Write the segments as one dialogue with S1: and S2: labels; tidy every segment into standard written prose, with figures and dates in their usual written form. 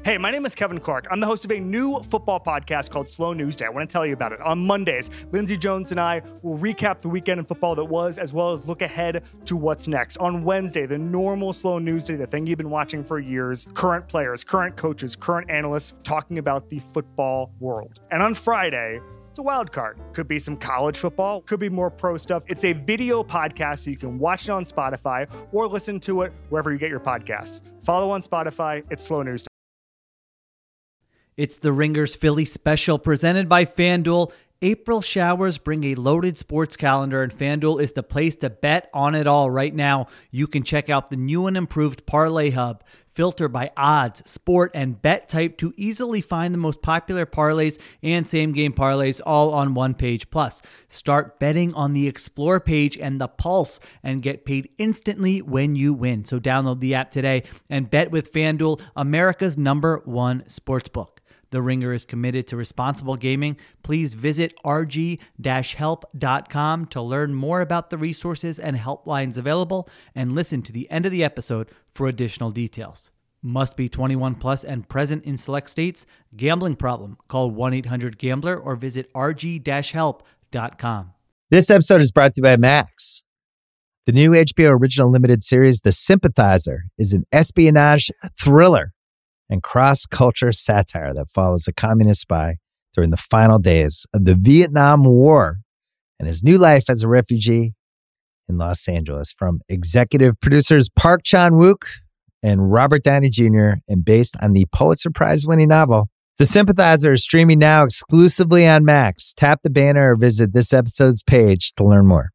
S1: Hey, my name is Kevin Clark. I'm the host of a new football podcast called Slow News Day. I want to tell you about it. On Mondays, Lindsey Jones and I will recap the weekend in football that was, as well as look ahead to what's next. On Wednesday, the normal Slow News Day, the thing you've been watching for years, current players, current coaches, current analysts talking about the football world. And on Friday, it's a wild card. Could be some college football, could be more pro stuff. It's a video podcast, so you can watch it on Spotify or listen to it wherever you get your podcasts. Follow on Spotify. It's Slow News Day.
S2: It's the Ringers Philly special presented by FanDuel. April showers bring a loaded sports calendar, and FanDuel is the place to bet on it all right now. You can check out the new and improved Parlay Hub. Filter by odds, sport, and bet type to easily find the most popular parlays and same-game parlays all on one page. Plus, start betting on the Explore page and the Pulse and get paid instantly when you win. So download the app today and bet with FanDuel, America's #1 sportsbook. The Ringer is committed to responsible gaming. Please visit rg-help.com to learn more about the resources and helplines available and listen to the end of the episode for additional details. Must be 21 plus and present in select states. Gambling problem? Call 1-800-GAMBLER or visit rg-help.com.
S3: This episode is brought to you by Max. The new HBO original limited series, The Sympathizer, is an espionage thriller and cross-culture satire that follows a communist spy during the final days of the Vietnam War and his new life as a refugee in Los Angeles. From executive producers Park Chan-wook and Robert Downey Jr. and based on the Pulitzer Prize-winning novel, The Sympathizer is streaming now exclusively on Max. Tap the banner or visit this episode's page to learn more.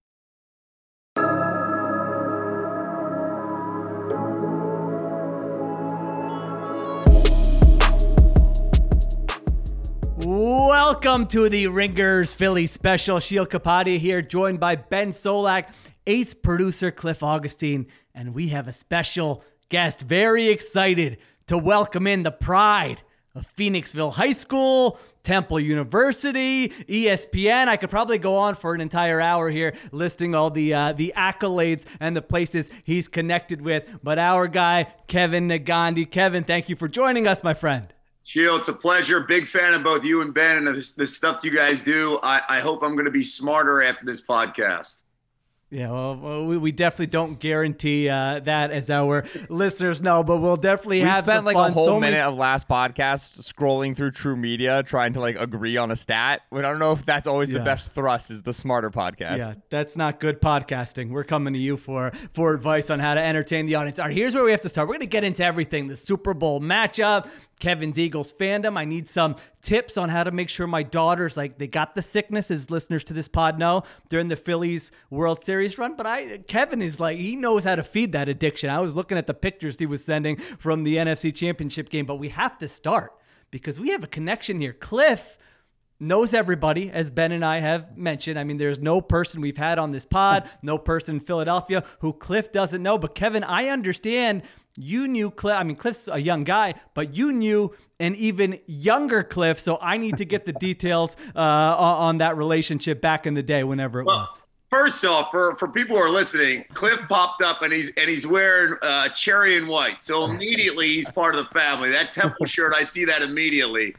S2: Welcome to the Ringers Philly special. Sheil Kapadia here, joined by Ben Solak, ace producer Cliff Augustine, and we have a special guest. Very excited to welcome in the pride of Phoenixville High School, Temple University, ESPN. I could probably go on for an entire hour here listing all the accolades and the places he's connected with. But our guy, Kevin Negandhi. Kevin, thank you for joining us, my friend.
S4: Sheil, it's a pleasure. Big fan of both you and Ben and the stuff you guys do. I hope I'm going to be smarter after this podcast.
S2: Yeah, well, we definitely don't guarantee that, as our listeners know, but we'll definitely have
S5: spent
S2: some
S5: like
S2: fun.
S5: a whole minute of last podcast scrolling through True Media trying to like agree on a stat. I don't know if that's always the best thrust, is the smarter podcast.
S2: Yeah, that's not good podcasting. We're coming to you for advice on how to entertain the audience. All right, here's where we have to start. We're going to get into everything. The Super Bowl matchup, Kevin's Eagles fandom. I need some tips on how to make sure my daughters, like, they got the sickness, as listeners to this pod know, during the Phillies World Series run. But Kevin is like, he knows how to feed that addiction. I was looking at the pictures he was sending from the NFC Championship game, but we have to start because we have a connection here. Cliff knows everybody, as Ben and I have mentioned. I mean, there's no person we've had on this pod, no person in Philadelphia who Cliff doesn't know. But Kevin, I understand you knew Cliff. I mean, Cliff's a young guy, but you knew an even younger Cliff. So I need to get the details on that relationship back in the day, whenever it was.
S4: First off, for people who are listening, Cliff popped up and he's wearing cherry and white. So immediately he's part of the family. That Temple shirt, I see that immediately.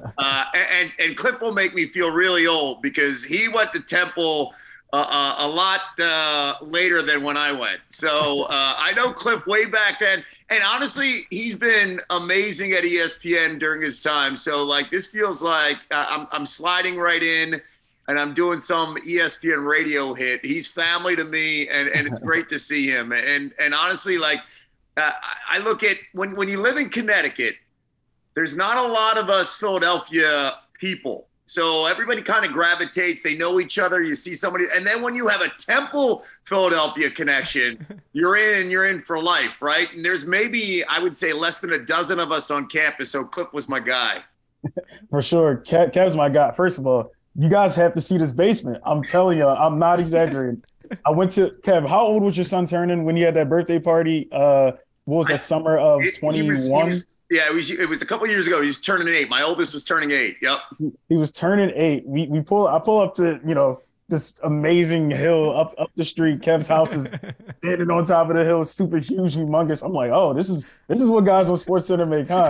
S4: And Cliff will make me feel really old because he went to Temple a lot later than when I went. So I know Cliff way back then. And honestly, he's been amazing at ESPN during his time. So like this feels like I'm sliding right in. And I'm doing some ESPN radio hit. He's family to me, and it's great to see him. And honestly, like I look at when you live in Connecticut, there's not a lot of us Philadelphia people. So everybody kind of gravitates. They know each other. You see somebody. And then when you have a Temple Philadelphia connection, you're in for life, right? And there's maybe, I would say, less than a dozen of us on campus. So Cliff was my guy.
S6: For sure. Kev's my guy. First of all, you guys have to see this basement. I'm telling you, I'm not exaggerating. I went to Kev. How old was your son turning when you had that birthday party? What was that, summer of 21?
S4: Yeah, it was a couple years ago. He was turning 8. My oldest was turning 8. Yep.
S6: He was turning 8. I pull up to this amazing hill up the street. Kev's house is standing on top of the hill, super huge, humongous. I'm like, oh, this is what guys on SportsCenter make, huh?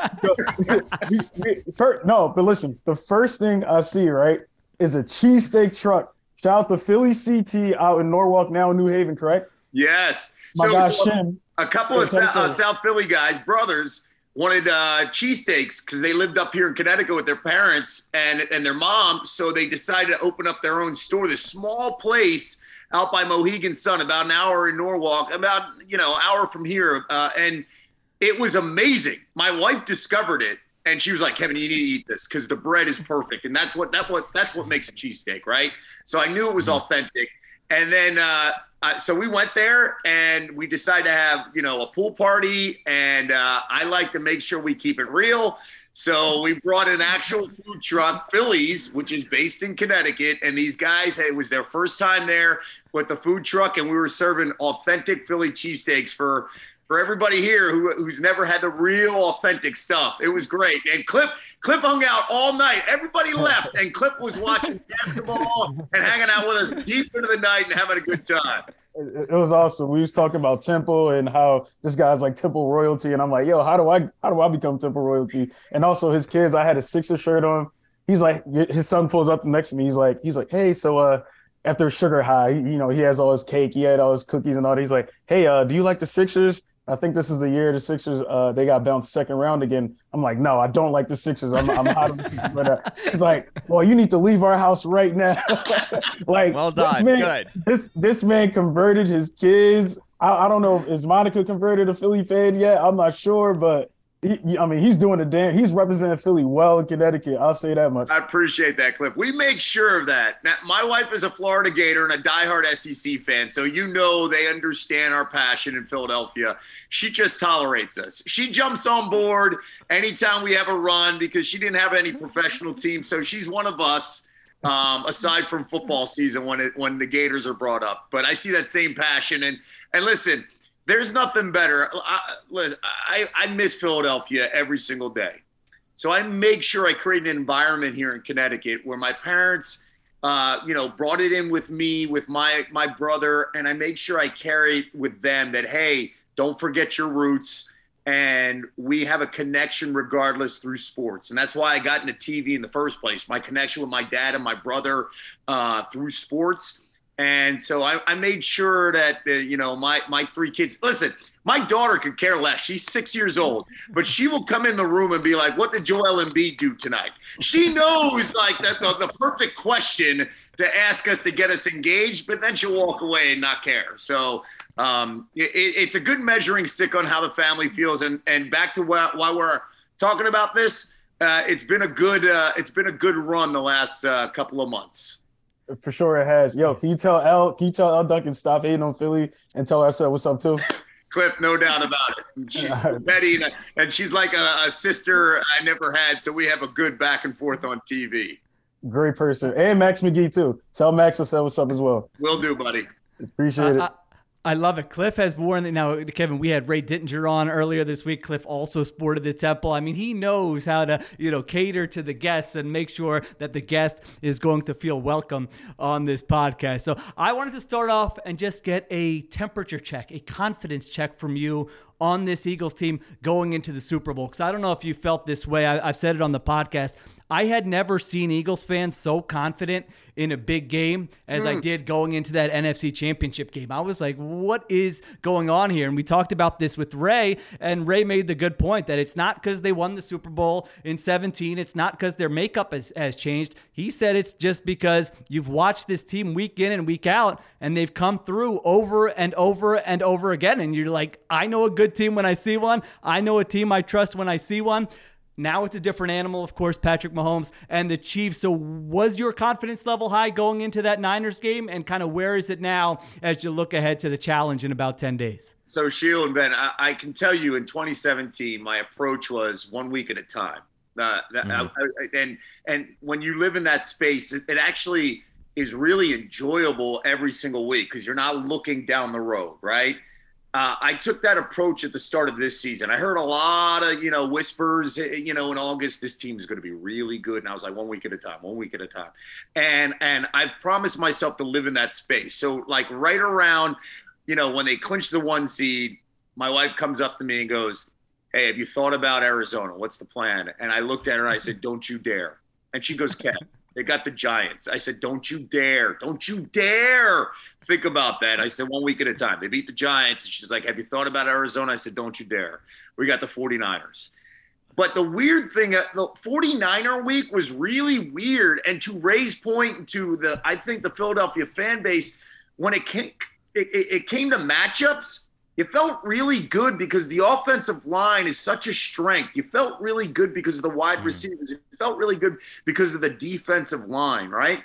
S6: But listen, the first thing I see, right, is a cheesesteak truck. Shout out to Philly CT out in Norwalk, now in New Haven, correct?
S4: Yes.
S6: My guy Shin.
S4: A couple of South Philly guys, brothers, wanted cheesesteaks because they lived up here in Connecticut with their parents and their mom. So they decided to open up their own store, this small place out by Mohegan Sun, about an hour in Norwalk, about, hour from here. And it was amazing. My wife discovered it and she was like, Kevin, you need to eat this because the bread is perfect. And that's what makes a cheesesteak, right? So I knew it was authentic. And then, so we went there and we decided to have, a pool party. And I like to make sure we keep it real. So we brought an actual food truck, Phillies, which is based in Connecticut. And these guys, it was their first time there with the food truck. And we were serving authentic Philly cheesesteaks for everybody here who's never had the real authentic stuff. It was great. And Clip hung out all night. Everybody left, and Clip was watching basketball and hanging out with us deep into the night and having a good time.
S6: It was awesome. We was talking about Temple and how this guy's like Temple royalty, and I'm like, yo, how do I become Temple royalty? And also his kids, I had a Sixers shirt on. He's like, his son pulls up next to me. He's like, hey, so after Sugar High, he has all his cake, he had all his cookies and all that. He's like, hey, do you like the Sixers? I think this is the year the Sixers they got bounced second round again. I'm like, no, I don't like the Sixers. I'm out of the Sixers. But he's like, well, you need to leave our house right now. Like, well done. This man converted his kids. I don't know, is Monica converted a Philly fan yet? I'm not sure, but he's doing the damn. He's representing Philly well in Connecticut. I'll say that much.
S4: I appreciate that, Cliff. We make sure of that. Now, my wife is a Florida Gator and a diehard SEC fan, so they understand our passion in Philadelphia. She just tolerates us. She jumps on board anytime we have a run because she didn't have any professional team, so she's one of us. Aside from football season, when the Gators are brought up, but I see that same passion and listen. There's nothing better. I miss Philadelphia every single day. So I make sure I create an environment here in Connecticut where my parents, brought it in with me, with my brother, and I make sure I carry with them that, hey, don't forget your roots. And we have a connection regardless through sports. And that's why I got into TV in the first place. My connection with my dad and my brother through sports. And so I made sure that, my three kids, listen, my daughter could care less. She's 6 years old, but she will come in the room and be like, what did Joel Embiid do tonight? She knows like the perfect question to ask us to get us engaged, but then she'll walk away and not care. So it's a good measuring stick on how the family feels. And back to why we're talking about this, it's been a good run the last couple of months.
S6: For sure it has. Yo, can you tell L Duncan stop hating on Philly and tell her I said what's up too?
S4: Cliff, no doubt about it. She's Betty, and she's like a sister I never had, so we have a good back and forth on TV.
S6: Great person. And Max McGee too. Tell Max I said what's up as well.
S4: Will do, buddy.
S6: Appreciate it.
S2: I love it. Cliff has worn now, Kevin, we had Ray Dittinger on earlier this week. Cliff also sported the Temple. I mean, he knows how to, cater to the guests and make sure that the guest is going to feel welcome on this podcast. So I wanted to start off and just get a temperature check, a confidence check from you on this Eagles team going into the Super Bowl. Because I don't know if you felt this way. I've said it on the podcast. I had never seen Eagles fans so confident in a big game as I did going into that NFC Championship game. I was like, what is going on here? And we talked about this with Ray, and Ray made the good point that it's not because they won the Super Bowl in 2017. It's not because their makeup has changed. He said it's just because you've watched this team week in and week out, and they've come through over and over and over again. And you're like, I know a good team when I see one. I know a team I trust when I see one. Now it's a different animal, of course, Patrick Mahomes and the Chiefs. So was your confidence level high going into that Niners game? And kind of where is it now as you look ahead to the challenge in about 10 days?
S4: So, Sheil and Ben, I can tell you in 2017, my approach was 1 week at a time. And when you live in that space, it actually is really enjoyable every single week because you're not looking down the road, right? I took that approach at the start of this season. I heard a lot of, whispers, in August, this team is going to be really good. And I was like, 1 week at a time. And I promised myself to live in that space. So like right around, when they clinched the 1 seed, my wife comes up to me and goes, "Hey, have you thought about Arizona? What's the plan?" And I looked at her and I said, "Don't you dare." And she goes, "Kev, they got the Giants." I said, "Don't you dare think about that." I said, 1 week at a time. They beat the Giants. And she's like, "Have you thought about Arizona?" I said, "Don't you dare." We got the 49ers. But the weird thing, the 49er week was really weird. And to Ray's point, and to I think the Philadelphia fan base, when it came to matchups, you felt really good because the offensive line is such a strength. You felt really good because of the wide receivers. You felt really good because of the defensive line, right?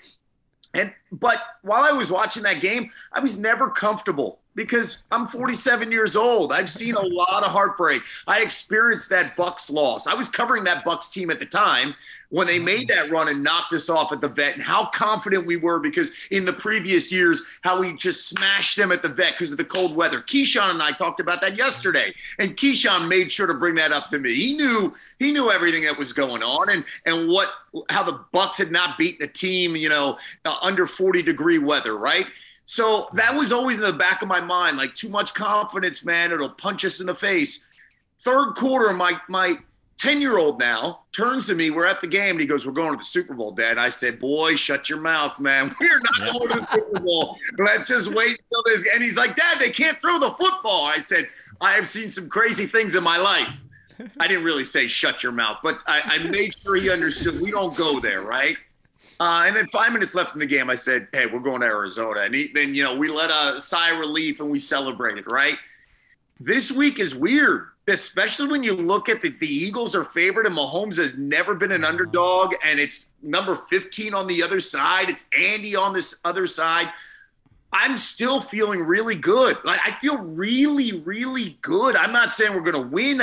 S4: But while I was watching that game, I was never comfortable because I'm 47 years old. I've seen a lot of heartbreak. I experienced that Bucs loss. I was covering that Bucs team at the time when they made that run and knocked us off at the Vet, and how confident we were because in the previous years, how we just smashed them at the Vet because of the cold weather. Keyshawn and I talked about that yesterday, and Keyshawn made sure to bring that up to me. He knew everything that was going on and how the Bucs had not beaten a team, under 40-degree weather, right? So that was always in the back of my mind, like too much confidence, man. It'll punch us in the face. Third quarter, my 10-year-old now turns to me. We're at the game, and he goes, "We're going to the Super Bowl, Dad." I said, "Boy, shut your mouth, man. We're not going to the Super Bowl. Let's just wait until this." And he's like, "Dad, they can't throw the football." I said, "I have seen some crazy things in my life." I didn't really say shut your mouth, but I made sure he understood we don't go there, right? And then 5 minutes left in the game, I said, "Hey, we're going to Arizona." And then, we let a sigh of relief and we celebrated, right? This week is weird, especially when you look at the Eagles are favored and Mahomes has never been an underdog. And it's number 15 on the other side. It's Andy on this other side. I'm still feeling really good. Like, I feel really, really good. I'm not saying we're going to win.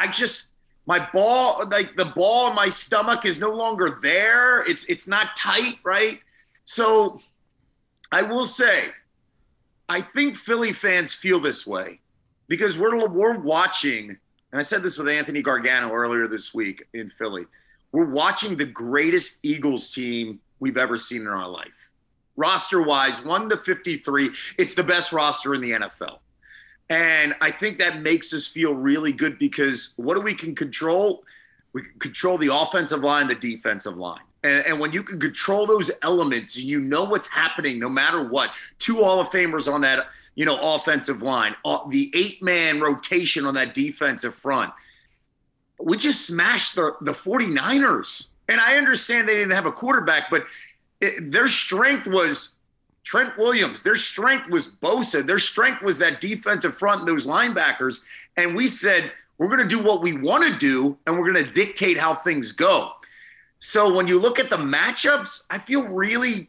S4: My ball, like the ball in my stomach is no longer there. It's not tight, right? So I will say, I think Philly fans feel this way because we're watching, and I said this with Anthony Gargano earlier this week in Philly, we're watching the greatest Eagles team we've ever seen in our life. Roster-wise, 1-53, it's the best roster in the NFL. And I think that makes us feel really good because what we can control? We can control the offensive line, the defensive line. And when you can control those elements, you know what's happening no matter what. 2 Hall of Famers on that, offensive line, the 8-man rotation on that defensive front. We just smashed the 49ers. And I understand they didn't have a quarterback, but their strength was Trent Williams. Their strength was Bosa. Their strength was that defensive front and those linebackers. And we said, we're going to do what we want to do, and we're going to dictate how things go. So when you look at the matchups, I feel really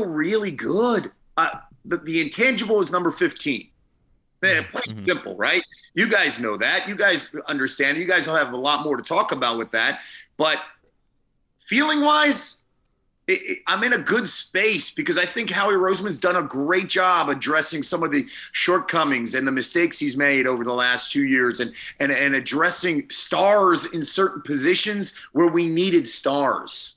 S4: good. The intangible is number 15. Man, plain simple, right? You guys know that. You guys understand. You guys will have a lot more to talk about with that. But feeling-wise, I'm in a good space because I think Howie Roseman's done a great job addressing some of the shortcomings and the mistakes he's made over the last 2 years and addressing stars in certain positions where we needed stars.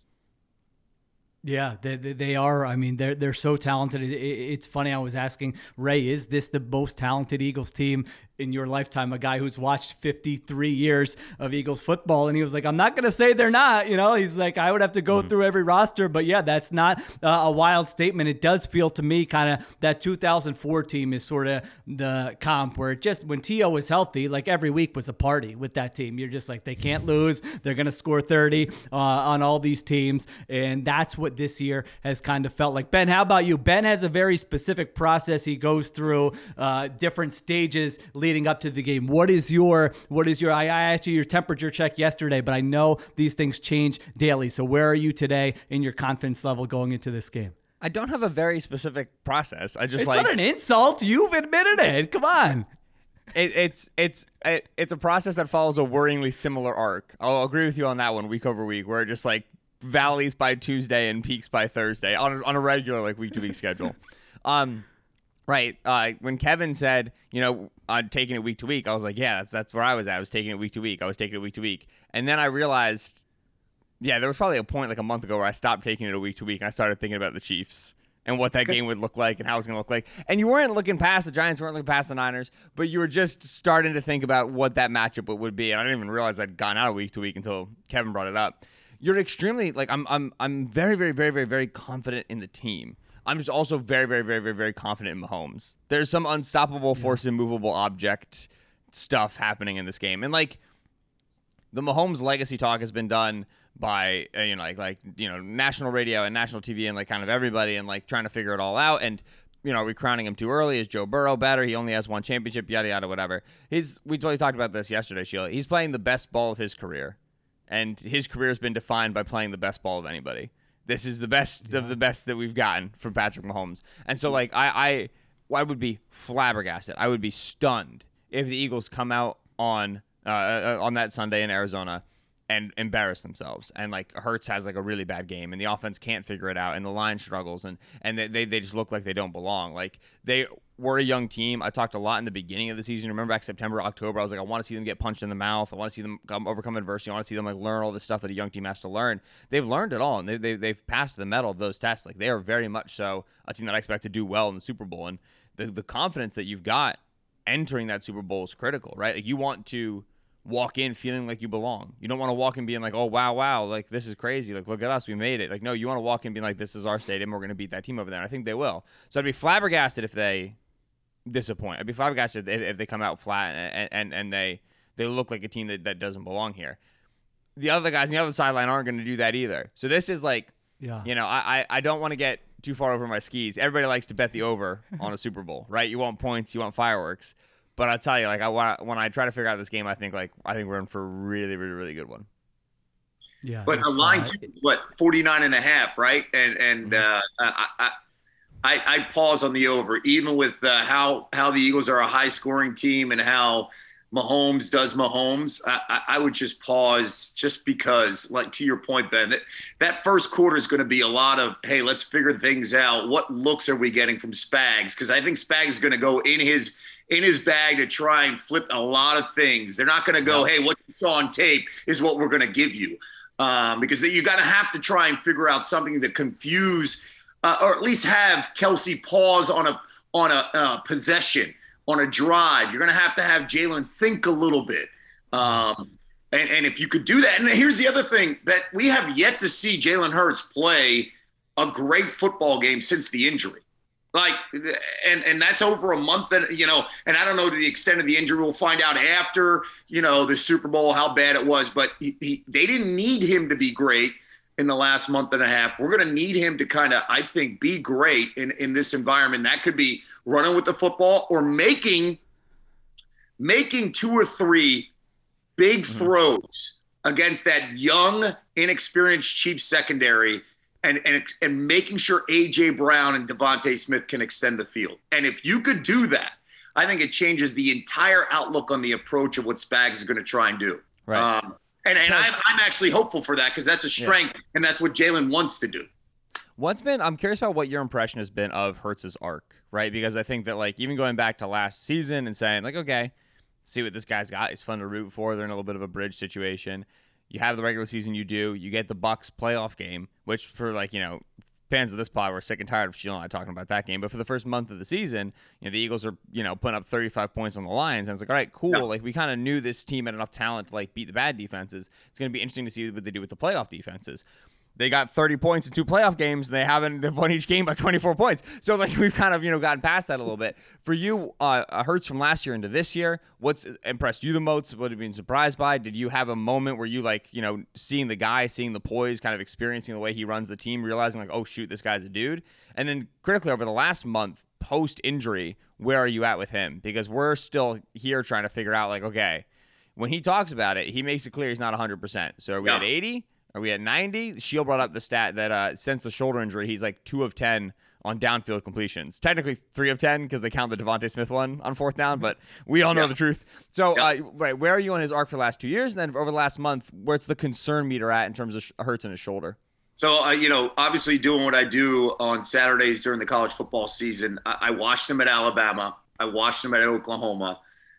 S2: Yeah, they are. I mean, they're so talented. It's funny. I was asking Ray, is this the most talented Eagles team in your lifetime? A guy who's watched 53 years of Eagles football, and he was like, "I'm not going to say they're not." He's like, "I would have to go through every roster," but yeah, that's not a wild statement. It does feel to me kind of that 2004 team is sort of the comp where when T.O. was healthy, like every week was a party with that team. You're just like, they can't lose. They're going to score 30 on all these teams, and that's what this year has kind of felt like. Ben, how about you? Ben has a very specific process he goes through, different stages leading up to the game. What is your I asked you your temperature check yesterday, but I know these things change daily. So where are you today in your confidence level going into this game?
S5: I don't have a very specific process.
S2: It's not an insult. You've admitted it. Come on.
S5: It's a process that follows a worryingly similar arc. I'll agree with you on that one, week over week, where it just like valleys by Tuesday and peaks by Thursday on a regular like week-to-week schedule. Right. When Kevin said, I'm taking it week to week, I was like, yeah, that's where I was at. I was taking it week to week. And then I realized, yeah, there was probably a point like a month ago where I stopped taking it a week to week and I started thinking about the Chiefs and what that game would look like and how it was going to look like. And you weren't looking past the Giants, weren't looking past the Niners, but you were just starting to think about what that matchup would be. And I didn't even realize I'd gone out of week to week until Kevin brought it up. You're extremely I'm very, very, very, very, very confident in the team. I'm just also very, very, very, very, very confident in Mahomes. There's some unstoppable force immovable object stuff happening in this game. And the Mahomes legacy talk has been done by national radio and national TV and kind of everybody and trying to figure it all out. And are we crowning him too early? Is Joe Burrow better? He only has one championship, yada yada, whatever. We talked about this yesterday, Sheila. He's playing the best ball of his career. And his career has been defined by playing the best ball of anybody. This is the best of the best that we've gotten from Patrick Mahomes. And so, I would be flabbergasted. I would be stunned if the Eagles come out on that Sunday in Arizona and embarrass themselves. And, Hurts has, a really bad game, and the offense can't figure it out, and the line struggles, and they just look like they don't belong. They were a young team. I talked a lot in the beginning of the season. Remember back September, October, I was like, I want to see them get punched in the mouth. I want to see them overcome adversity. I want to see them learn all the stuff that a young team has to learn. They've learned it all, and they've passed the medal of those tests. They are very much so a team that I expect to do well in the Super Bowl. And the confidence that you've got entering that Super Bowl is critical, right? You want to walk in feeling like you belong. You don't want to walk in being like, oh, wow, this is crazy. Look at us, we made it. No, you want to walk in being like, this is our stadium. We're going to beat that team over there. And I think they will. So I'd be flabbergasted if they disappoint. I'd be flabbergasted if they come out flat and they look like a team that doesn't belong here. The other guys on the other sideline aren't going to do that either. So this is I don't want to get too far over my skis. Everybody likes to bet the over on a Super Bowl, right? You want points, you want fireworks. But I'll tell you, when I try to figure out this game, I think we're in for a really, really, really good one.
S4: Yeah. But the line, 49.5, right? And I pause on the over, even with how the Eagles are a high scoring team and how Mahomes does Mahomes. I would just pause just because, to your point, Ben, that first quarter is going to be a lot of, hey, let's figure things out. What looks are we getting from Spags? Because I think Spags is going to go in his bag to try and flip a lot of things. They're not going to go, hey, what you saw on tape is what we're going to give you. Because you got to have to try and figure out something to confuse or at least have Kelsey pause on a possession, on a drive. You're going to have Jalen think a little bit. And if you could do that, and here's the other thing, that we have yet to see Jalen Hurts play a great football game since the injury. And that's over a month, and and I don't know to the extent of the injury. We'll find out after, the Super Bowl how bad it was. But they didn't need him to be great in the last month and a half. We're going to need him to kind of, I think, be great in this environment. That could be running with the football or making 2 or 3 big throws against that young, inexperienced Chiefs secondary. And making sure A.J. Brown and Devontae Smith can extend the field. And if you could do that, I think it changes the entire outlook on the approach of what Spags is going to try and do.
S5: Right.
S4: And I'm actually hopeful for that because that's a strength, and that's what Jalen wants to do.
S5: I'm curious about what your impression has been of Hurts's arc, right? Because I think that even going back to last season and saying okay, see what this guy's got. He's fun to root for. They're in a little bit of a bridge situation. You have the regular season, you get the Bucs playoff game, which for fans of this pod, we're sick and tired of Sheila and I talking about that game. But for the first month of the season, the Eagles are, putting up 35 points on the Lions. And it's all right, cool. Yeah. We kind of knew this team had enough talent to beat the bad defenses. It's going to be interesting to see what they do with the playoff defenses. They got 30 points in 2 playoff games, and they've won each game by 24 points. So, we've kind of, gotten past that a little bit. For you, Hurts from last year into this year, what's impressed you the most? What have you been surprised by? Did you have a moment where you, seeing the guy, seeing the poise, kind of experiencing the way he runs the team, realizing, oh, shoot, this guy's a dude? And then, critically, over the last month, post-injury, where are you at with him? Because we're still here trying to figure out, okay, when he talks about it, he makes it clear he's not 100%. So, are we at 80? Are we at 90? Shield brought up the stat that since the shoulder injury, he's 2 of 10 on downfield completions. Technically 3 of 10 because they count the Devontae Smith one on 4th down, but we all know the truth. So, right, where are you on his arc for the last 2 years? And then over the last month, where's the concern meter at in terms of Hurts and his shoulder?
S4: So, obviously doing what I do on Saturdays during the college football season, I watched him at Alabama. I watched him at Oklahoma.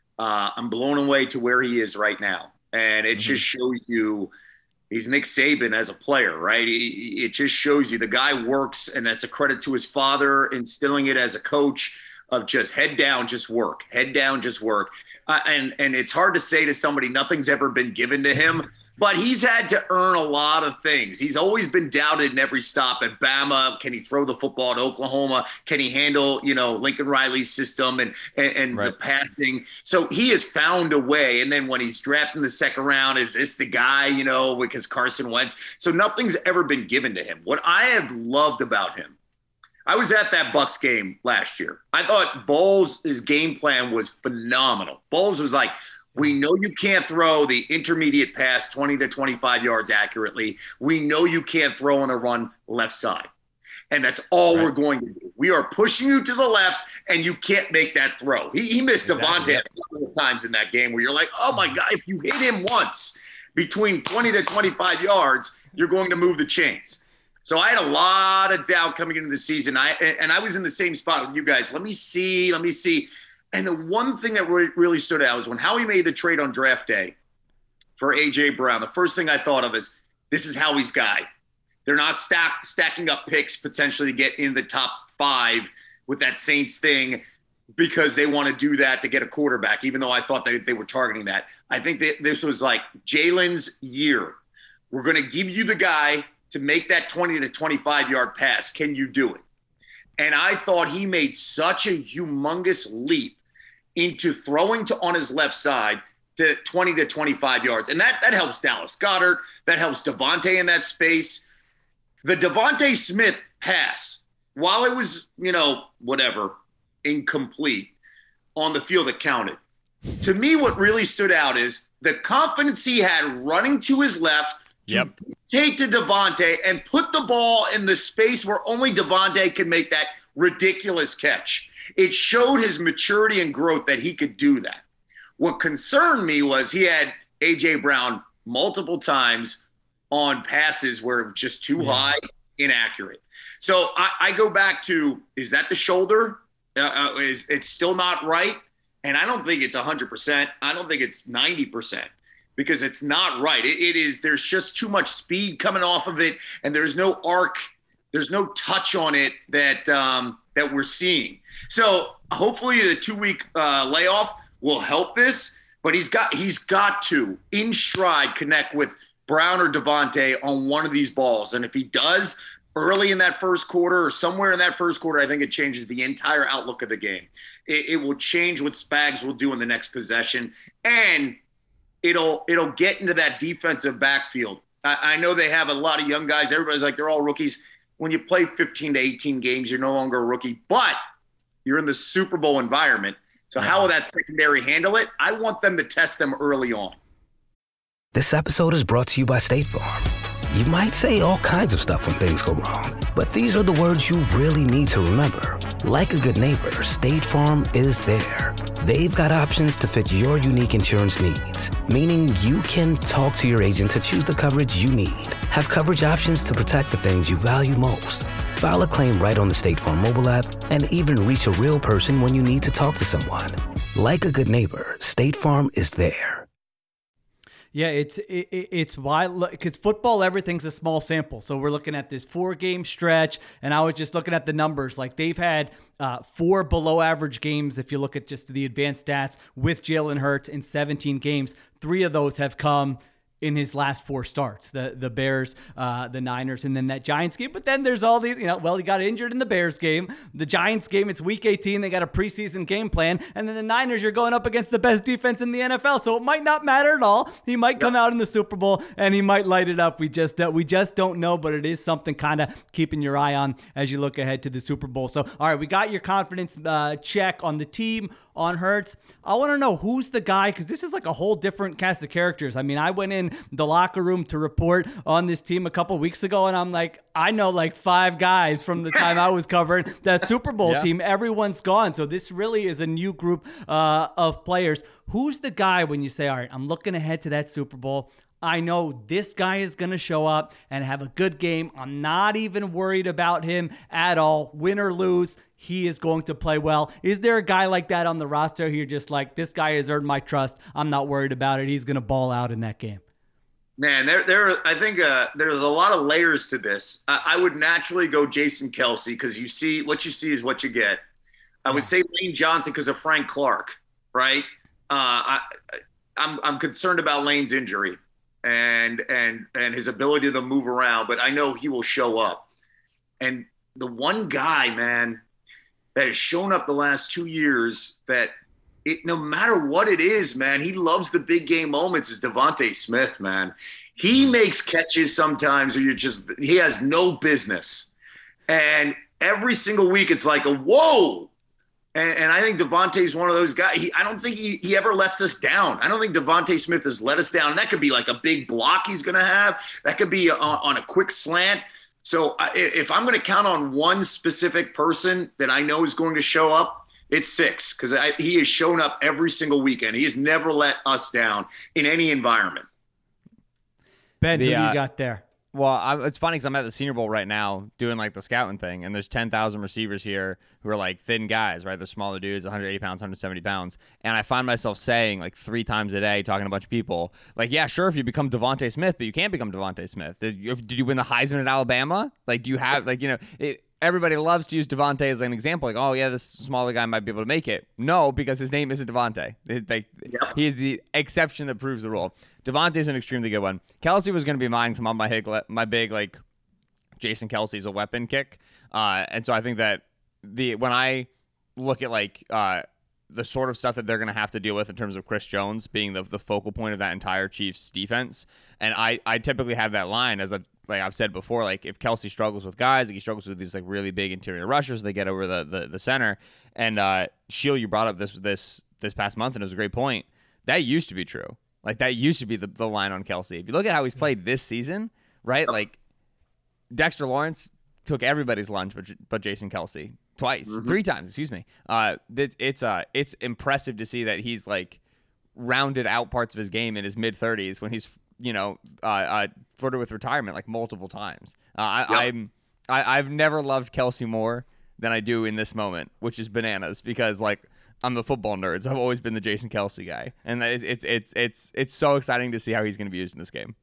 S4: I'm blown away to where he is right now. And it just shows you he's Nick Saban as a player, right? It just shows you the guy works, and that's a credit to his father instilling it as a coach of just head down, just work, head down, just work. And it's hard to say to somebody nothing's ever been given to him, but he's had to earn a lot of things. He's always been doubted in every stop at Bama. Can he throw the football at Oklahoma? Can he handle, Lincoln Riley's system and right. The passing? So he has found a way. And then when he's drafted in the second round, is this the guy, because Carson Wentz? So nothing's ever been given to him. What I have loved about him, I was at that Bucs game last year. I thought Bowles' game plan was phenomenal. Bowles was like, we know you can't throw the intermediate pass 20 to 25 yards accurately. We know you can't throw on a run left side. And that's all we're going to do. We are pushing you to the left, and you can't make that throw. He missed Devontae a couple of times in that game where you're like, oh, my God, if you hit him once between 20 to 25 yards, you're going to move the chains. So I had a lot of doubt coming into the season. I was in the same spot with you guys. Let me see. And the one thing that really stood out was when Howie made the trade on draft day for A.J. Brown, the first thing I thought of is this is Howie's guy. They're not stacking up picks potentially to get in the top 5 with that Saints thing because they want to do that to get a quarterback, even though I thought they were targeting that. I think that this was like Jalen's year. We're going to give you the guy to make that 20 to 25-yard pass. Can you do it? And I thought he made such a humongous leap into throwing on his left side to 20 to 25 yards. And that helps Dallas Goedert. That helps Devontae in that space. The Devontae Smith pass, while it was, incomplete on the field, it counted. To me, what really stood out is the confidence he had running to his left to take to Devontae and put the ball in the space where only Devontae can make that ridiculous catch. It showed his maturity and growth that he could do that. What concerned me was he had A.J. Brown multiple times on passes where it was just too high, inaccurate. So I go back to, is that the shoulder? It's still not right? And I don't think it's 100%. I don't think it's 90% because it's not right. It is. There's just too much speed coming off of it, and there's no arc. There's no touch on it that we're seeing. So hopefully the 2-week layoff will help this, but he's got to, in stride, connect with Brown or Devontae on one of these balls. And if he does early in that first quarter or somewhere in that first quarter, I think it changes the entire outlook of the game. It will change what Spags will do in the next possession, and it'll get into that defensive backfield. I know they have a lot of young guys. Everybody's like, they're all rookies. When you play 15 to 18 games, you're no longer a rookie, but you're in the Super Bowl environment. So how will that secondary handle it? I want them to test them early on.
S7: This episode is brought to you by State Farm. You might say all kinds of stuff when things go wrong, but these are the words you really need to remember. Like a good neighbor, State Farm is there. They've got options to fit your unique insurance needs, meaning you can talk to your agent to choose the coverage you need, have coverage options to protect the things you value most, file a claim right on the State Farm mobile app, and even reach a real person when you need to talk to someone. Like a good neighbor, State Farm is there.
S2: Yeah, it's why, because football, everything's a small sample. So we're looking at this 4-game stretch, and I was just looking at the numbers. Like they've had 4 below average games. If you look at just the advanced stats with Jalen Hurts in 17 games, 3 of those have come in his last 4 starts, the Bears, the Niners, and then that Giants game. But then there's all these, he got injured in the Bears game. The Giants game, it's week 18. They got a preseason game plan. And then the Niners, you're going up against the best defense in the NFL. So it might not matter at all. He might come out in the Super Bowl and he might light it up. We just don't know, but it is something kind of keeping your eye on as you look ahead to the Super Bowl. So, all right, we got your confidence check on the team, on Hurts. I want to know who's the guy, because this is like a whole different cast of characters. I mean, I went in the locker room to report on this team a couple weeks ago, and I'm like, I know like 5 guys from the time I was covering that Super Bowl team. Everyone's gone. So this really is a new group of players. Who's the guy when you say, all right, I'm looking ahead to that Super Bowl, I know this guy is going to show up and have a good game. I'm not even worried about him at all. Win or lose, he is going to play well. Is there a guy like that on the roster who you're just like, this guy has earned my trust. I'm not worried about it. He's going to ball out in that game.
S4: Man, I think there's a lot of layers to this. I would naturally go Jason Kelce because you see is what you get. I would say Lane Johnson because of Frank Clark, right? I'm concerned about Lane's injury and his ability to move around, but I know he will show up. And the one guy, man, that has shown up the last 2 years that no matter what it is, man, he loves the big game moments is Devontae Smith, man. He makes catches sometimes where he has no business. And every single week it's like a whoa. And I think Devontae's one of those guys. I don't think he ever lets us down. I don't think Devontae Smith has let us down. And that could be like a big block he's going to have. That could be on a quick slant. So if I'm going to count on one specific person that I know is going to show up, it's 6 because he has shown up every single weekend. He has never let us down in any environment.
S2: Ben, who do you got there?
S5: Well, it's funny because I'm at the Senior Bowl right now doing like the scouting thing, and there's 10,000 receivers here who are like thin guys, right? They're smaller dudes, 180 pounds, 170 pounds. And I find myself saying like 3 times a day, talking to a bunch of people, like, yeah, sure, if you become Devontae Smith, but you can't become Devontae Smith. Did you win the Heisman at Alabama? Like, do you have, like, everybody loves to use Devontae as an example. Like, oh, yeah, this smaller guy might be able to make it. No, because his name isn't Devontae. He is the exception that proves the rule. Devontae's an extremely good one. Kelce was going to be mine because I'm on my big, like, Jason Kelce's a weapon kick. And so I think that when I look at, like, the sort of stuff that they're going to have to deal with in terms of Chris Jones being the focal point of that entire Chiefs defense, and I typically have that line as like I've said before, like if Kelce struggles with guys, like he struggles with these like really big interior rushers, they get over the center. And Sheil, you brought up this past month, and it was a great point. That used to be true. Like that used to be the line on Kelce. If you look at how he's played this season, right? Like Dexter Lawrence took everybody's lunch, but Jason Kelce twice, 3 times, excuse me. It's impressive to see that he's like rounded out parts of his game in his mid-30s when he's flirted with retirement like multiple times. I've never loved Kelce more than I do in this moment, which is bananas because like I'm the football nerd, so I've always been the Jason Kelce guy, and it's so exciting to see how he's going to be used in this game.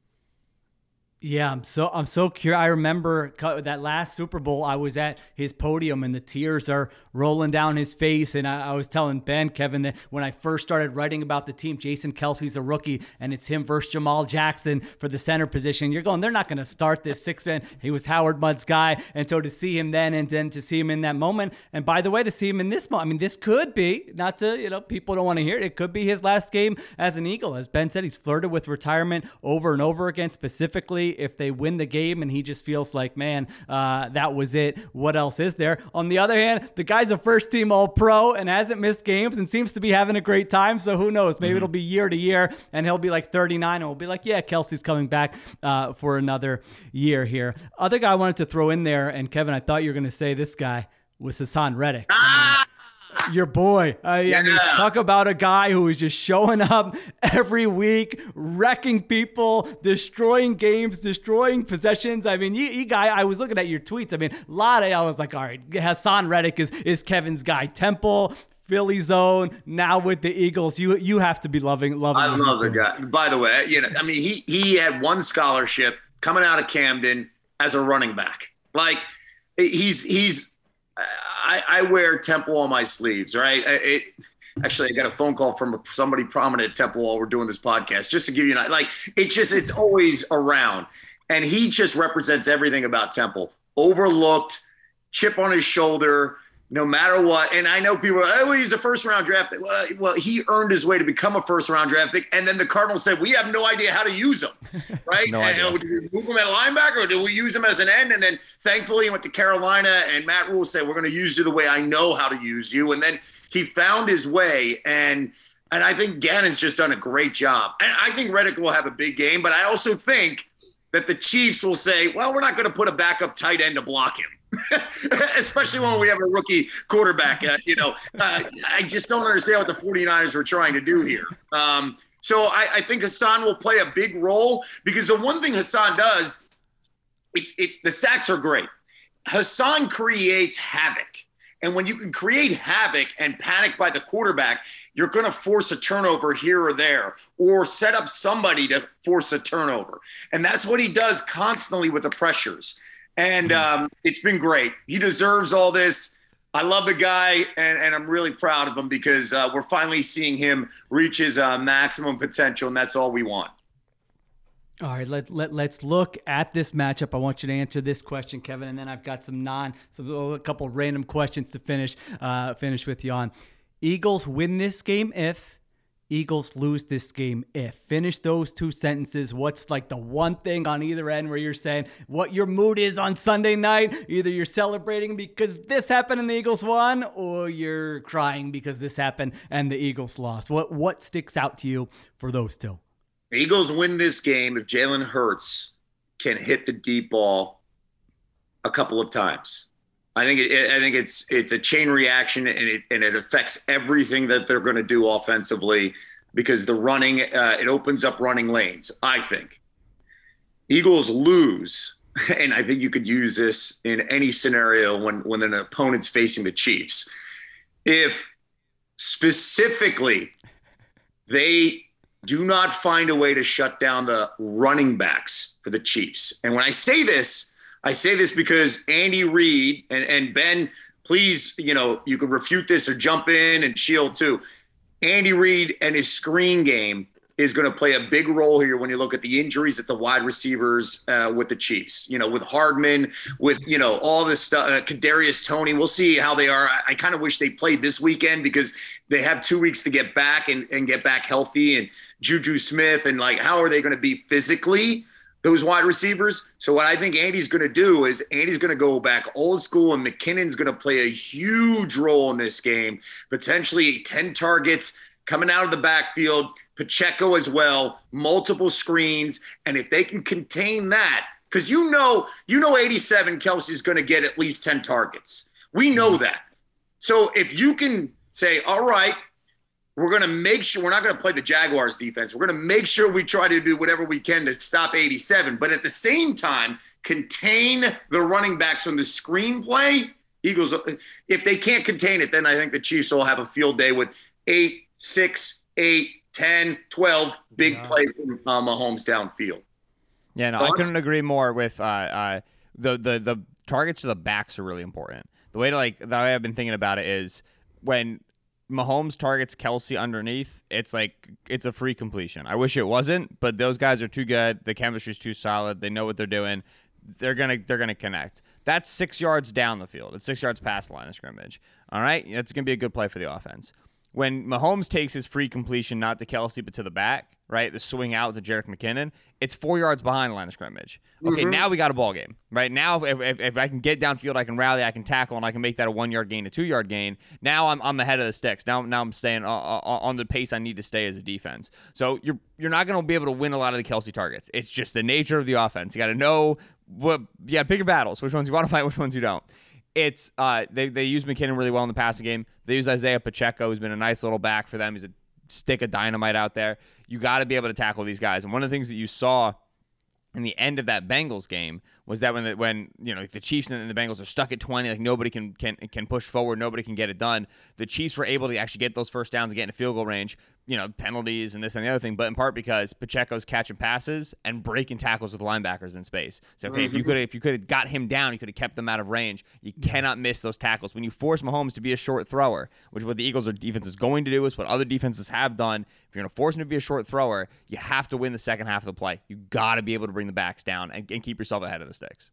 S2: Yeah, I'm so curious. I remember that last Super Bowl, I was at his podium and the tears are rolling down his face. And I was telling Ben, Kevin, that when I first started writing about the team, Jason Kelce's a rookie and it's him versus Jamal Jackson for the center position. You're going, they're not going to start this 6-man. He was Howard Mudd's guy. And so to see him then and then to see him in that moment. And by the way, to see him in this moment, I mean, this could be, not to, people don't want to hear it. It could be his last game as an Eagle. As Ben said, he's flirted with retirement over and over again, specifically if they win the game and he just feels like, man, that was it. What else is there? On the other hand, the guy's a first team All-Pro and hasn't missed games and seems to be having a great time. So who knows? Maybe it'll be year to year and he'll be like 39 and we'll be like, yeah, Kelce's coming back for another year here. Other guy I wanted to throw in there, and Kevin, I thought you were going to say this guy was Haason Reddick. Your boy. I mean, talk about a guy who is just showing up every week, wrecking people, destroying games, destroying possessions. I mean, you guy, I was looking at your tweets. I mean, I was like, all right, Haason Reddick is Kevin's guy. Temple, Philly zone, now with the Eagles. You have to be loving. I
S4: love the guy. By the way, I mean, he had one scholarship coming out of Camden as a running back. Like he's I wear Temple on my sleeves, right? Actually, I got a phone call from somebody prominent at Temple while we're doing this podcast, just to give you an idea. Like, it's always around. And he just represents everything about Temple. Overlooked, chip on his shoulder, no matter what. And I know people are like, oh, he's a first-round draft pick. Well, he earned his way to become a first-round draft pick. And then the Cardinals said, we have no idea how to use him, right?
S5: No idea.
S4: Do we move him at linebacker or do we use him as an end? And then thankfully he went to Carolina and Matt Rule said, we're going to use you the way I know how to use you. And then he found his way. And I think Gannon's just done a great job. And I think Reddick will have a big game. But I also think that the Chiefs will say, well, we're not going to put a backup tight end to block him. Especially when we have a rookie quarterback. I just don't understand what the 49ers were trying to do here. So I think Hassan will play a big role, because the one thing Hassan does, the sacks are great. Hassan creates havoc. And when you can create havoc and panic by the quarterback, you're going to force a turnover here or there, or set up somebody to force a turnover. And that's what he does constantly with the pressures. And it's been great. He deserves all this. I love the guy, and I'm really proud of him, because we're finally seeing him reach his maximum potential, and that's all we want.
S2: All right, let's look at this matchup. I want you to answer this question, Kevin, and then I've got a couple random questions to finish with you on. Eagles win this game if. Eagles lose this game if. Finish those two sentences. What's like the one thing on either end where you're saying what your mood is on Sunday night? Either you're celebrating because this happened and the Eagles won, or you're crying because this happened and the Eagles lost. What sticks out to you for those two?
S4: The Eagles win this game if Jalen Hurts can hit the deep ball a couple of times. I think it's a chain reaction, and it affects everything that they're going to do offensively, because the running it opens up running lanes. I think Eagles lose, and I think you could use this in any scenario when an opponent's facing the Chiefs. If specifically they do not find a way to shut down the running backs for the Chiefs, and when I say this because Andy Reid and Ben, please, you could refute this or jump in and shield too. Andy Reid and his screen game is going to play a big role here when you look at the injuries at the wide receivers with the Chiefs. With Hardman, with, all this stuff, Kadarius Toney. We'll see how they are. I kind of wish they played this weekend, because they have 2 weeks to get back and get back healthy. And Juju Smith, and how are they going to be physically, those wide receivers? So what I think Andy's going to do is Andy's going to go back old school, and McKinnon's going to play a huge role in this game, potentially 10 targets coming out of the backfield, Pacheco as well, multiple screens. And if they can contain that, because 87 Kelsey's going to get at least 10 targets. We know that. So if you can say, all right, we're going to make sure we're not going to play the Jaguars defense. We're going to make sure we try to do whatever we can to stop 87. But at the same time, contain the running backs on the screenplay. Eagles, if they can't contain it, then I think the Chiefs will have a field day with 8, 6, 8, 10, 12 big plays from Mahomes downfield.
S5: Yeah, no, I couldn't agree more with the targets to the backs are really important. The way I've been thinking about it is when Mahomes targets Kelsey underneath, it's a free completion. I wish it wasn't, but those guys are too good. The chemistry's too solid. They know what they're doing. They're gonna connect. That's 6 yards down the field. It's 6 yards past the line of scrimmage. All right, it's gonna be a good play for the offense. When Mahomes takes his free completion, not to Kelsey, but to the back, right? The swing out to Jerick McKinnon, it's 4 yards behind the line of scrimmage. Okay, now we got a ball game, right? Now, if I can get downfield, I can rally, I can tackle, and I can make that a 1 yard gain, a 2 yard gain. Now I'm ahead of the sticks. Now I'm staying on the pace I need to stay as a defense. So you're not going to be able to win a lot of the Kelsey targets. It's just the nature of the offense. You got to know pick your battles. Which ones you want to fight, which ones you don't. It's they use McKinnon really well in the passing game. They use Isaiah Pacheco, who's been a nice little back for them. He's a stick of dynamite out there. You got to be able to tackle these guys. And one of the things that you saw in the end of that Bengals game was that when the Chiefs and the Bengals are stuck at 20, nobody can push forward, nobody can get it done. The Chiefs were able to actually get those first downs and get into field goal range, penalties and this and the other thing, but in part because Pacheco's catching passes and breaking tackles with linebackers in space. So okay, if you could have got him down, you could have kept them out of range. You cannot miss those tackles. When you force Mahomes to be a short thrower, which is what the Eagles defense is going to do, is what other defenses have done. If you're going to force him to be a short thrower, you have to win the second half of the play. You got to be able to bring the backs down and keep yourself ahead of the sticks.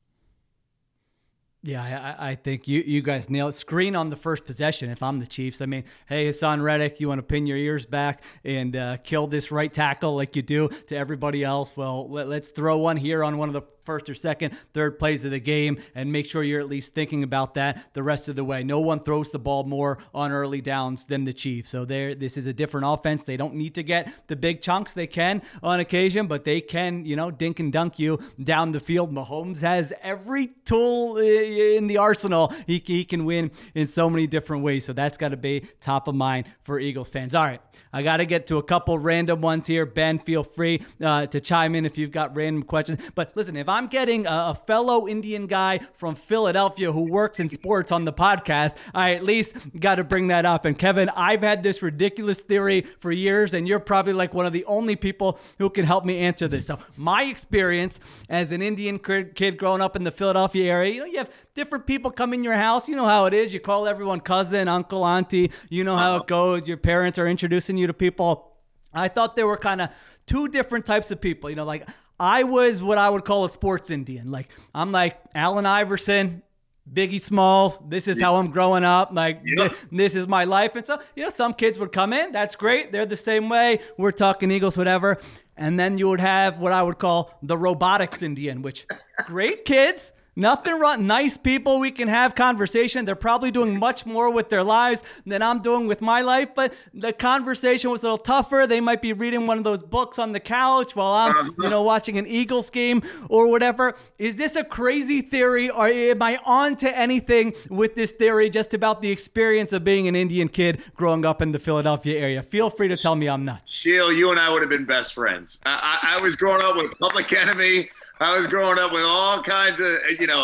S2: Yeah, I think you guys nailed it. Screen on the first possession if I'm the Chiefs. I mean, hey, Hassan Reddick, you want to pin your ears back and kill this right tackle like you do to everybody else? Well, let's throw one here on one of the first or second, third plays of the game and make sure you're at least thinking about that the rest of the way. No one throws the ball more on early downs than the Chiefs. So this is a different offense. They don't need to get the big chunks. They can on occasion, but they can, dink and dunk you down the field. Mahomes has every tool in the arsenal. He can win in so many different ways. So that's got to be top of mind for Eagles fans. All right, I got to get to a couple random ones here. Ben, feel free to chime in if you've got random questions. But listen, if I'm getting a fellow Indian guy from Philadelphia who works in sports on the podcast, I at least got to bring that up. And Kevin, I've had this ridiculous theory for years, and you're probably like one of the only people who can help me answer this. So my experience as an Indian kid growing up in the Philadelphia area, you have different people come in your house. You know how it is. You call everyone cousin, uncle, auntie. You know how it goes. Your parents are introducing you to people. I thought there were kind of two different types of people. Like I was what I would call a sports Indian. Like I'm like Allen Iverson, Biggie Smalls. This is how I'm growing up. Like this is my life. And so, some kids would come in. That's great. They're the same way. We're talking Eagles, whatever. And then you would have what I would call the robotics Indian, which great kids. Nothing wrong. Nice people. We can have conversation. They're probably doing much more with their lives than I'm doing with my life. But the conversation was a little tougher. They might be reading one of those books on the couch while I'm, watching an Eagles game or whatever. Is this a crazy theory, or am I on to anything with this theory just about the experience of being an Indian kid growing up in the Philadelphia area? Feel free to tell me I'm nuts.
S4: Sheil, you and I would have been best friends. I was growing up with Public Enemy. I was growing up with all kinds of,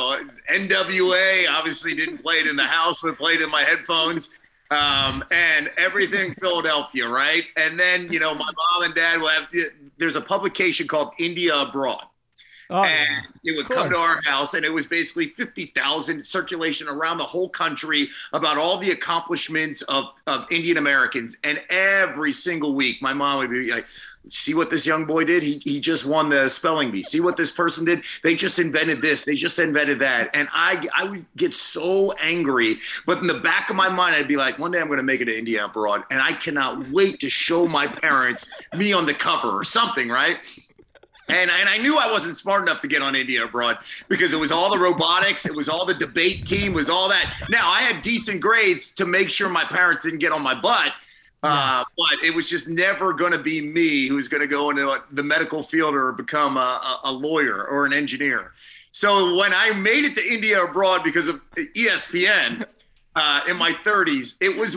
S4: NWA. Obviously didn't play it in the house, but played in my headphones, and everything Philadelphia, right? And then, my mom and dad will have, there's a publication called India Abroad. And it would come to our house, and it was basically 50,000 circulation around the whole country about all the accomplishments of Indian Americans. And every single week, my mom would be like, see what this young boy did? He just won the spelling bee. See what this person did? They just invented this. They just invented that. And I would get so angry. But in the back of my mind, I'd be like, one day I'm going to make it to India Abroad. And I cannot wait to show my parents me on the cover or something, right? And I knew I wasn't smart enough to get on India Abroad because it was all the robotics, it was all the debate team, it was all that. Now, I had decent grades to make sure my parents didn't get on my butt. Yes. But it was just never going to be me who was going to go into the medical field or become a lawyer or an engineer. So when I made it to India Abroad because of ESPN in my 30s, it was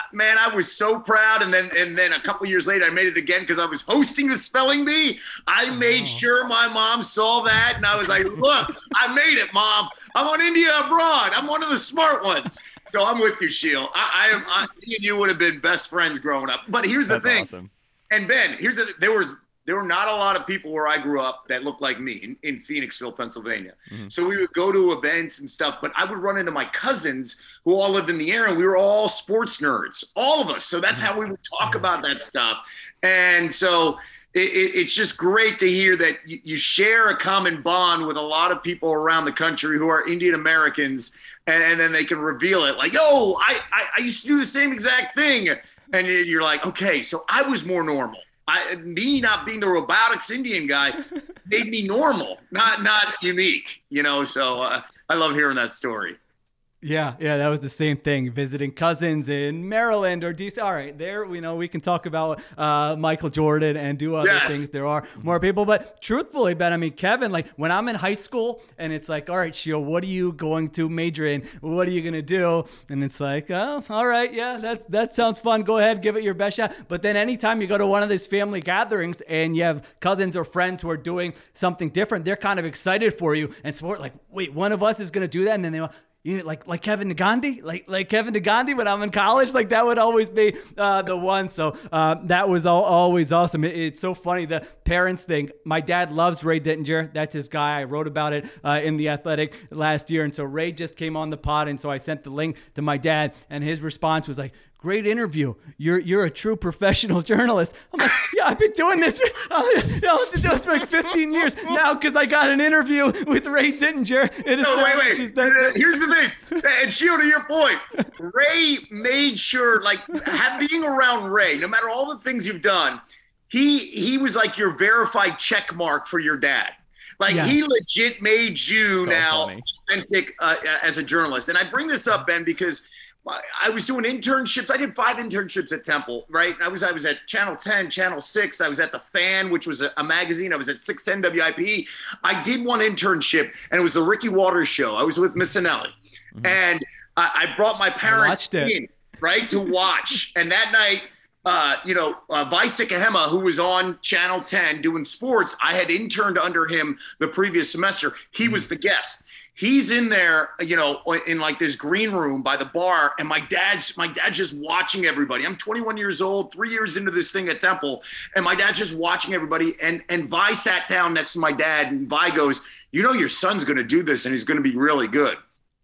S4: I was so proud. And then a couple years later, I made it again because I was hosting the spelling bee. I made sure my mom saw that. And I was like, look, I made it, Mom. I'm on India Abroad. I'm one of the smart ones. So I'm with you, Sheil. Me and you would have been best friends growing up. But here's the thing. Awesome. And Ben, there were not a lot of people where I grew up that looked like me in Phoenixville, Pennsylvania. Mm-hmm. So we would go to events and stuff, but I would run into my cousins who all lived in the area, and we were all sports nerds, all of us. So that's how we would talk about that stuff. And so it's just great to hear that you share a common bond with a lot of people around the country who are Indian Americans, and then they can reveal it like, yo, I used to do the same exact thing. And you're like, okay, so I was more normal. Me not being the robotics Indian guy made me normal, not unique, so I love hearing that story.
S2: Yeah, that was the same thing. Visiting cousins in Maryland or DC. All right, there we can talk about Michael Jordan and do other things. There are more people, but truthfully, Ben, Kevin, like when I'm in high school and it's like, all right, Sheil, what are you going to major in? What are you going to do? And it's like, oh, all right, yeah, that sounds fun. Go ahead, give it your best shot. But then anytime you go to one of these family gatherings and you have cousins or friends who are doing something different, they're kind of excited for you and support. Like, wait, one of us is going to do that, and then they. Like Kevin Negandhi, like Kevin Negandhi when I'm in college, like that would always be the one. So that was always awesome. It's so funny, the parents thing. My dad loves Ray Dittinger. That's his guy. I wrote about it in The Athletic last year. And so Ray just came on the pod. And so I sent the link to my dad, and his response was like, great interview. You're a true professional journalist. I'm like, yeah, I've been doing this for like 15 years now because I got an interview with Ray Dittinger.
S4: Wait. Here's the thing. And Sheil, to your point, Ray made sure, like, being around Ray, no matter all the things you've done, he was like your verified check mark for your dad. Like, he legit made you authentic as a journalist. And I bring this up, Ben, because I was doing internships. I did 5 internships at Temple, right? I was at Channel 10, Channel 6. I was at The Fan, which was a magazine. I was at 610 WIPE. I did one internship, and it was the Ricky Waters show. I was with Missinelli. Mm-hmm. And I brought my parents in, right, to watch. And that night, Vi Sikahema, who was on Channel 10 doing sports, I had interned under him the previous semester. He was the guest. He's in there, in like this green room by the bar, and my dad's just watching everybody. I'm 21 years old, 3 years into this thing at Temple, and my dad's just watching everybody. And Vi sat down next to my dad, and Vi goes, your son's going to do this, and he's going to be really good.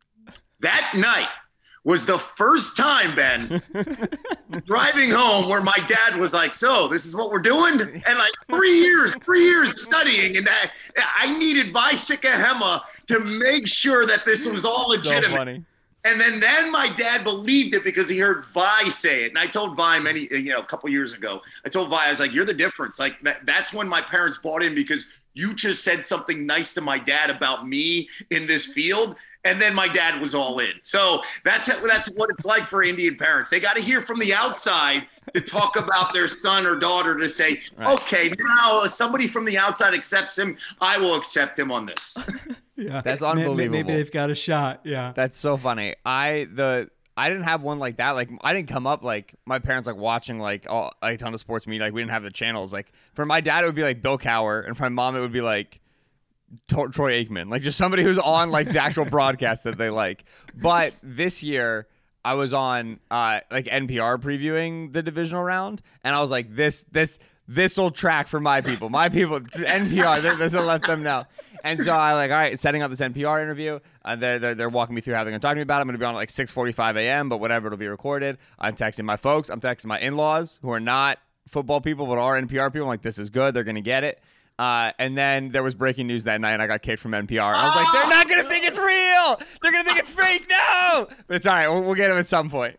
S4: That night was the first time, Ben, driving home where my dad was like, so this is what we're doing? And like 3 years studying. And I needed Vi Sikahema to make sure that this was all legitimate. So funny. And then my dad believed it because he heard Vi say it. And I told Vi a couple years ago, I told Vi, I was like, you're the difference. Like that's when my parents bought in, because you just said something nice to my dad about me in this field. And then my dad was all in. So that's what it's like for Indian parents. They got to hear from the outside to talk about their son or daughter to say, right, okay, now somebody from the outside accepts him, I will accept him on this.
S2: Yeah,
S5: that's unbelievable.
S2: Maybe they've got a shot. Yeah,
S5: that's so funny. I didn't have one like that. Like I didn't come up like my parents like watching like a ton of sports media. Like we didn't have the channels. Like for my dad, it would be like Bill Cowher, and for my mom, it would be like Troy Aikman, like just somebody who's on like the actual broadcast that they like. But this year I was on like NPR previewing the divisional round, and I was like, this will track for my people. My people, NPR, this will let them know. And so I like, all right, setting up this NPR interview. They're walking me through how they're going to talk to me about it. I'm going to be on at like 6:45 a.m., but whatever, it'll be recorded. I'm texting my folks. I'm texting my in-laws who are not football people but are NPR people. I'm like, this is good. They're going to get it. And then there was breaking news that night, and I got kicked from NPR. And I was like, they're not going to think it's real. They're going to think it's fake. No. But it's all right. We'll get them at some point.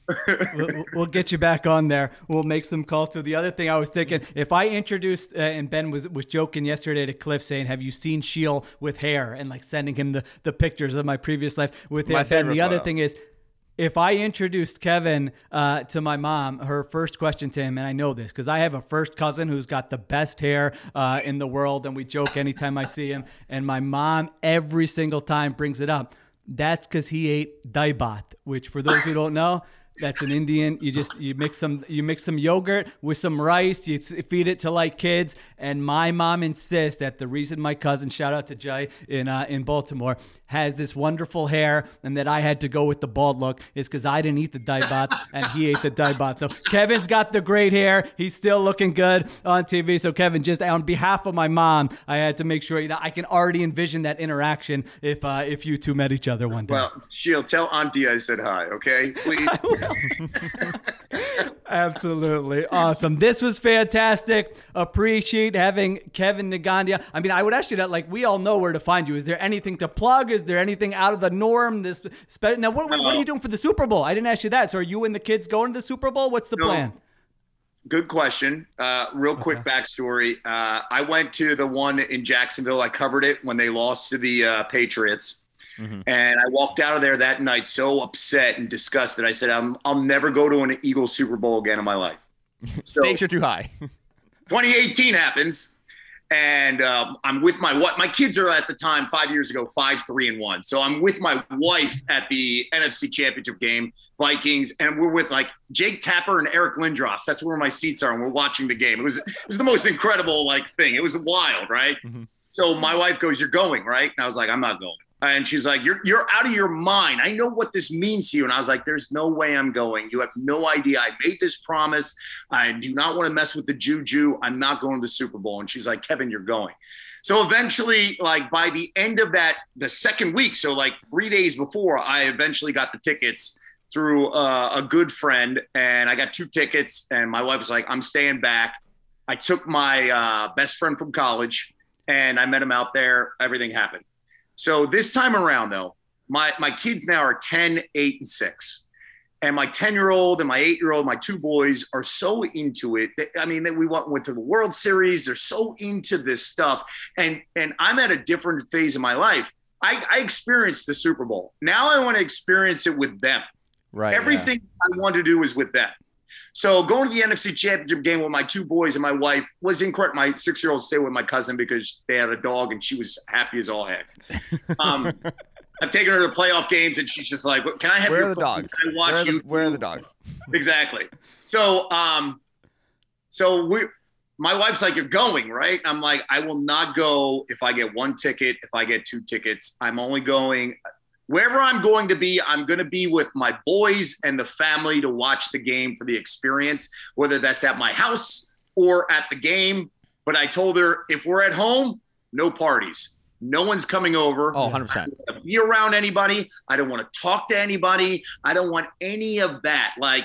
S2: We'll get you back on there. We'll make some calls. To the other thing I was thinking, if I introduced, and Ben was joking yesterday to Cliff saying, have you seen Sheil with hair? And like sending him the pictures of my previous life with hair. Ben, the other thing is, if I introduced Kevin to my mom, her first question to him, and I know this because I have a first cousin who's got the best hair in the world, and we joke anytime I see him, and my mom every single time brings it up. That's because he ate daibat, which for those who don't know, that's an Indian. You mix some yogurt with some rice. You feed it to like kids. And my mom insists that the reason my cousin, shout out to Jay in Baltimore, has this wonderful hair and that I had to go with the bald look is because I didn't eat the daibat and he ate the daibat. So Kevin's got the great hair. He's still looking good on TV. So Kevin, just on behalf of my mom, I had to make sure I can already envision that interaction if you two met each other one day.
S4: Well, Sheil, tell Auntie I said hi, okay? Please.
S2: Absolutely awesome. This was fantastic. Appreciate having Kevin Negandia. I mean, I would ask you that, like, we all know where to find you. Is there anything to plug? Is there anything out of the norm? Now, what are you doing for the Super Bowl? I didn't ask you that. So are you and the kids going to the Super Bowl? What's the plan?
S4: Good question. Real quick backstory. I went to the one in Jacksonville. I covered it when they lost to the Patriots. Mm-hmm. And I walked out of there that night so upset and disgusted. I said, I'll never go to an Eagles Super Bowl again in my life.
S5: Stakes are too high.
S4: 2018 happens. And I'm with my kids are at the time 5 years ago, 5-3-1. So I'm with my wife at the NFC Championship game, Vikings, and we're with like Jake Tapper and Eric Lindros. That's where my seats are, and we're watching the game. It was the most incredible like thing. It was wild, right? Mm-hmm. So my wife goes, "You're going, right?" And I was like, "I'm not going." And she's like, you're out of your mind. I know what this means to you. And I was like, there's no way I'm going. You have no idea. I made this promise. I do not want to mess with the juju. I'm not going to the Super Bowl. And she's like, Kevin, you're going. So eventually, like by the end of the second week, so like 3 days before, I eventually got the tickets through a good friend. And I got 2 tickets. And my wife was like, I'm staying back. I took my best friend from college and I met him out there. Everything happened. So this time around, though, my kids now are 10, 8, and 6. And my 10-year-old and my 8-year-old, my 2 boys, are so into it. I mean, we went to the World Series. They're so into this stuff. And I'm at a different phase in my life. I experienced the Super Bowl. Now I want to experience it with them.
S5: Right.
S4: Everything I wanted to do was with them. So going to the NFC Championship game with my two boys and my wife was incredible. My 6-year-old stayed with my cousin because they had a dog and she was happy as all heck. I've taken her to playoff games and she's just like, can I have
S5: Where
S4: your
S5: are the
S4: phone?
S5: dogs?
S4: Can I watch
S5: Where are the dogs?
S4: Exactly. So my wife's like, you're going, right? I'm like, I will not go if I get one ticket, if I get 2 tickets. I'm only going wherever I'm going to be. I'm going to be with my boys and the family to watch the game for the experience, whether that's at my house or at the game. But I told her, if we're at home, no parties. No one's coming over.
S5: Oh, 100%.
S4: I don't want to be around anybody. I don't want to talk to anybody. I don't want any of that. Like,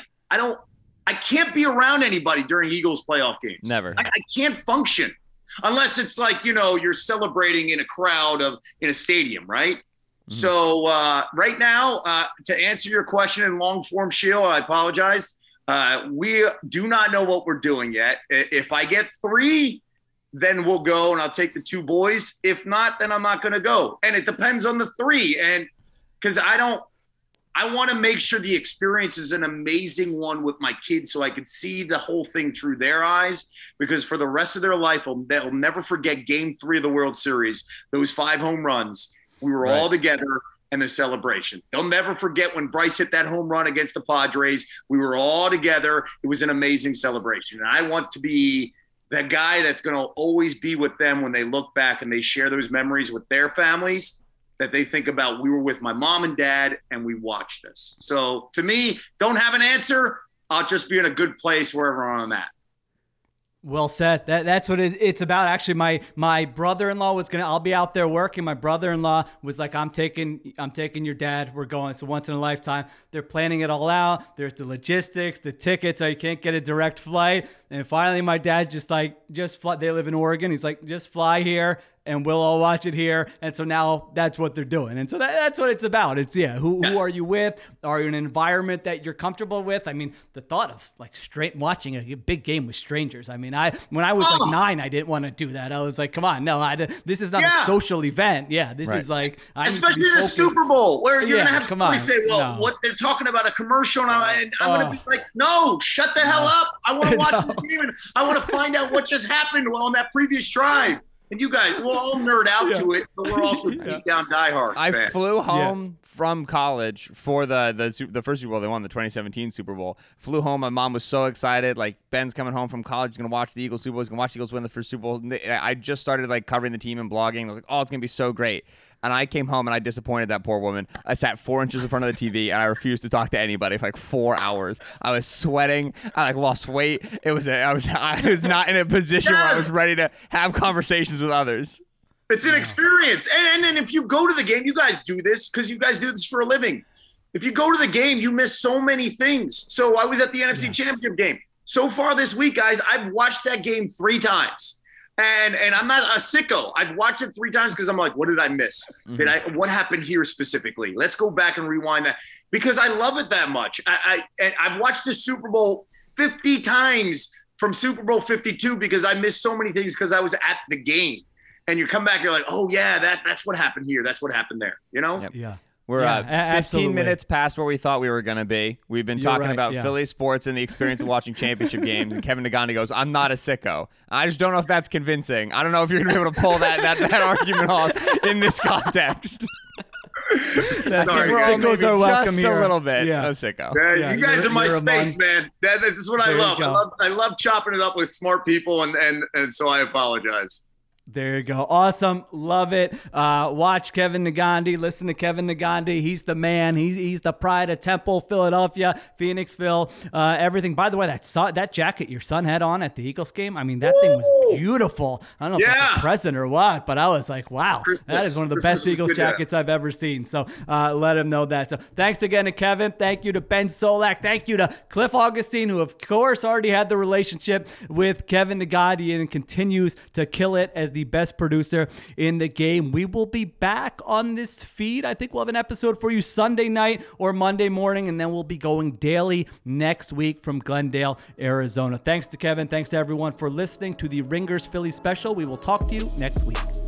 S4: I can't be around anybody during Eagles playoff games.
S5: Never.
S4: I can't function unless it's like, you're celebrating in a crowd in a stadium, right? Mm-hmm. So right now, to answer your question in long form, Sheil, I apologize. We do not know what we're doing yet. If I get 3, then we'll go and I'll take the 2 boys. If not, then I'm not going to go. And it depends on the 3. And because I want to make sure the experience is an amazing one with my kids so I can see the whole thing through their eyes, because for the rest of their life, they'll never forget Game 3 of the World Series, those 5 home runs. We were all together and the celebration. They'll never forget when Bryce hit that home run against the Padres. We were all together. It was an amazing celebration. And I want to be that guy that's going to always be with them when they look back and they share those memories with their families, that they think about, we were with my mom and dad and we watched this. So to me, don't have an answer. I'll just be in a good place wherever I'm at.
S2: Well said. That's what it's about. Actually, my brother-in-law was I'll be out there working. My brother-in-law was like, I'm taking your dad. We're going. It's a once in a lifetime. They're planning it all out. There's the logistics, the tickets. So you can't get a direct flight. And finally, my dad just fly. They live in Oregon. He's like, just fly here and we'll all watch it here. And so now that's what they're doing. And so that's what it's about. It's, who are you with? Are you in an environment that you're comfortable with? I mean, the thought of watching a big game with strangers. I mean, when I was like 9, I didn't want to do that. I was like, come on, no, this is not a social event. Yeah, this is like,
S4: especially the Super Bowl, where you're going to have somebody say, well,
S2: no.
S4: What they're talking about, a commercial, and I'm going to be like, no, shut the hell up. I want to watch this game, and I want to find out what just happened on that previous drive. And you guys, we'll all nerd out to it, but we're also deep down diehard.
S5: I flew home from college for the first Super Bowl. They won the 2017 Super Bowl. Flew home. My mom was so excited. Like, Ben's coming home from college. He's going to watch the Eagles Super Bowl. He's going to watch the Eagles win the first Super Bowl. I just started covering the team and blogging. I was like, oh, it's going to be so great. And I came home and I disappointed that poor woman. I sat 4 inches in front of the TV and I refused to talk to anybody for 4 hours. I was sweating. I lost weight. I was not in a position where I was ready to have conversations with others.
S4: It's an experience. And then if you go to the game, you guys do this because you guys do this for a living. If you go to the game, you miss so many things. So I was at the NFC Championship game. So far this week, guys, I've watched that game 3 times. And I'm not a sicko. I've watched it 3 times because I'm like, what did I miss? What happened here specifically? Let's go back and rewind that, because I love it that much. I've watched the Super Bowl 50 times from Super Bowl 52 because I missed so many things because I was at the game. And you come back, you're like, oh yeah, that's what happened here. That's what happened there. You know?
S5: Yep. Yeah. We're 15 minutes past where we thought we were going to be. We've been talking about Philly sports and the experience of watching championship games. And Kevin Negandhi goes, I'm not a sicko. I just don't know if that's convincing. I don't know if you're going to be able to pull that argument off in this context.
S2: Sickos are welcome
S5: just
S2: here.
S5: A little bit.
S2: Yeah.
S5: A sicko.
S4: You guys are my space, man. This is what I love. I love chopping it up with smart people, and so I apologize.
S2: There you go. Awesome. Love it. Watch Kevin Negandhi. Listen to Kevin Negandhi. He's the man. He's the pride of Temple, Philadelphia, Phoenixville, everything. By the way, that jacket your son had on at the Eagles game, I mean, that thing was beautiful. I don't know if it's a present or what, but I was like, wow, that is one of the best Eagles jackets I've ever seen. So let him know that. So thanks again to Kevin. Thank you to Ben Solak. Thank you to Cliff Augustine, who, of course, already had the relationship with Kevin Negandhi and continues to kill it as the best producer in the game. We will be back on this feed. I think we'll have an episode for you Sunday night or Monday morning, and then we'll be going daily next week from Glendale, Arizona. Thanks to Kevin. Thanks to everyone for listening to the Ringers Philly special. We will talk to you next week.